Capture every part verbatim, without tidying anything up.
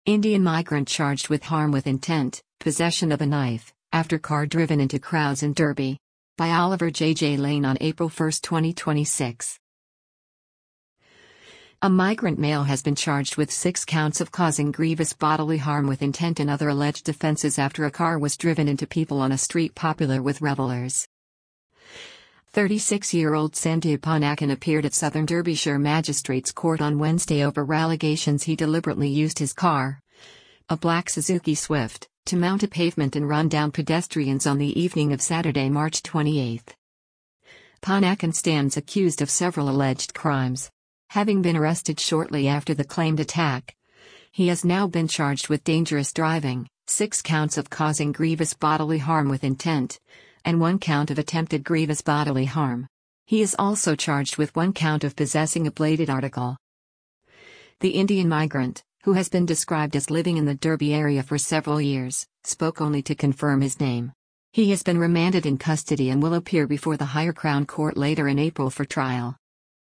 Indian migrant charged with harm with intent, possession of a knife, after car driven into crowds in Derby. By Oliver J J Lane on April first, twenty twenty-six. A migrant male has been charged with six counts of causing grievous bodily harm with intent and other alleged offenses after a car was driven into people on a street popular with revelers. thirty-six-year-old Sandhu Panakin appeared at Southern Derbyshire Magistrates Court on Wednesday over allegations he deliberately used his car, a black Suzuki Swift, to mount a pavement and run down pedestrians on the evening of Saturday, March twenty-eighth. Panakin stands accused of several alleged crimes. Having been arrested shortly after the claimed attack, he has now been charged with dangerous driving, six counts of causing grievous bodily harm with intent, and one count of attempted grievous bodily harm. He is also charged with one count of possessing a bladed article. The Indian migrant, who has been described as living in the Derby area for several years, spoke only to confirm his name. He has been remanded in custody and will appear before the Higher Crown Court later in April for trial.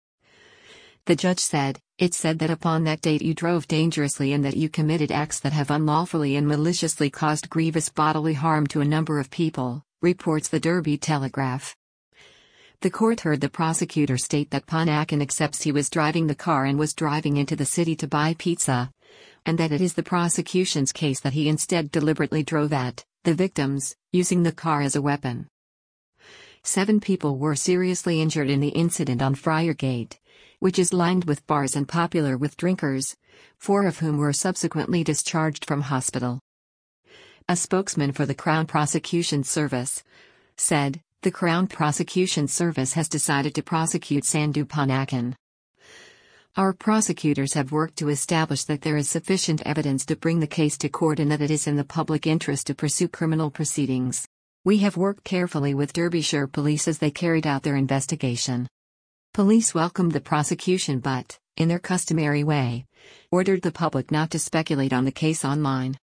The judge said, "It said that upon that date you drove dangerously and that you committed acts that have unlawfully and maliciously caused grievous bodily harm to a number of people," reports the Derby Telegraph. The court heard the prosecutor state that Panakin accepts he was driving the car and was driving into the city to buy pizza, and that it is the prosecution's case that he instead deliberately drove at the victims, using the car as a weapon. Seven people were seriously injured in the incident on Friargate, which is lined with bars and popular with drinkers, four of whom were subsequently discharged from hospital. A spokesman for the Crown Prosecution Service said, "The Crown Prosecution Service has decided to prosecute Sandhu Panakin. Our prosecutors have worked to establish that there is sufficient evidence to bring the case to court and that it is in the public interest to pursue criminal proceedings. We have worked carefully with Derbyshire Police as they carried out their investigation. Police welcomed the prosecution but, in their customary way, ordered the public not to speculate on the case online."